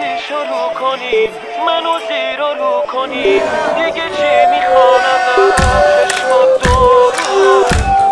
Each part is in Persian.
اومدی شروع کنی منو زیر و رو کنی دیگه چی میخوام ازم چشمات دور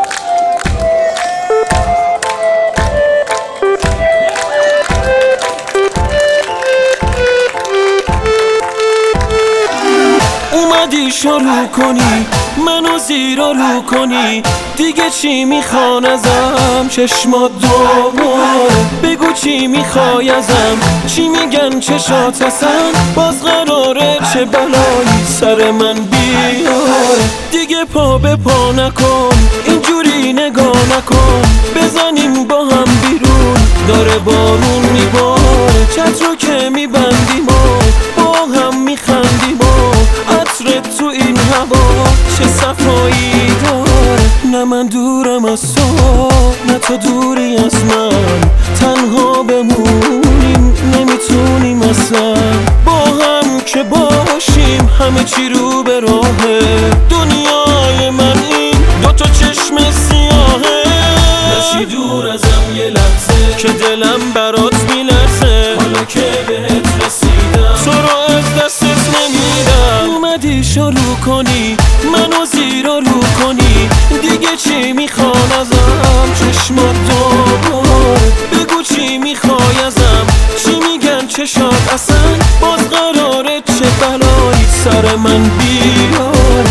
اومدی شروع کنی منو زیر و رو کنی دیگه چی میخوان ازم چشمات دوباره بگو چی میخوای ازم چی میگن چشات اصلا باز قراره چه بلایی سر من بیاره دیگه پا به پا نکن اینجوری نگاه نکن بزنیم با هم بیرون داره بارون میباره چتر رو که میبندیم و با هم میخندیم و عطرت تو این هوا چه صفایی داره نه من دورم از تو نه تو دوری از من تنها بمونیم نمیتونیم اصلا با هم که باشیم همه چی رو به راهه دنیای من این دوتا چشم سیاهه نشی دور ازم یه لحظه که دلم برات میلرزه حالا که بهت رسیدم تو رو از دستت نمیدم اومدی شروع کنی منو زیر و رو کنی دیگه چی میخوان ازم چشمات دوباره بگو چی میخوای ازم چی میگن چشات اصلا باز قراره چه بلایی سر من بیاره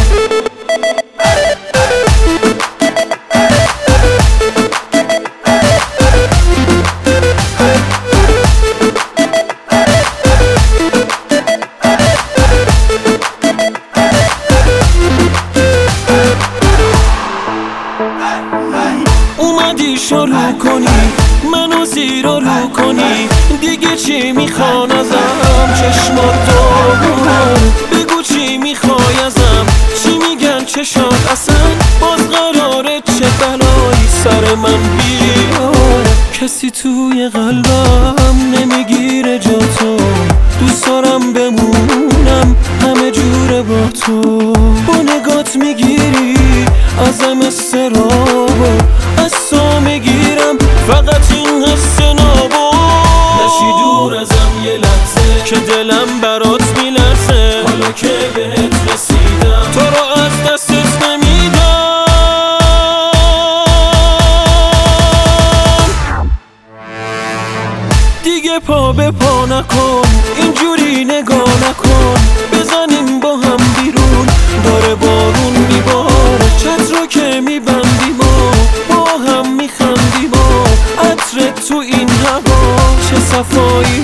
اومدی شروع کنی منو زیر و رو کنی دیگه چی میخوان ازم چشمات دوباره بگو چی میخوای ازم چی میگن چشات اصلا باز قراره چه بلایی سر من بیاره کسی توی قلبم نمیگیره جا تو دوست دارم بمونم همه جوره با تو با نگات میگیری ازم استرابو از تو میگیرم فقط این حس نابو نشی دور ازم یه لحظه که دلم برات میلرزه حالا که بهت رسیدم تو رو از دستت نمیدم دیگه پا به پا نکن اینجوری نگاه نکن بزنیم با هم بیرون داره بارون میباره چتر رو که میبندیم و با هم میخندیم و عطرت تو این هوا چه صفایی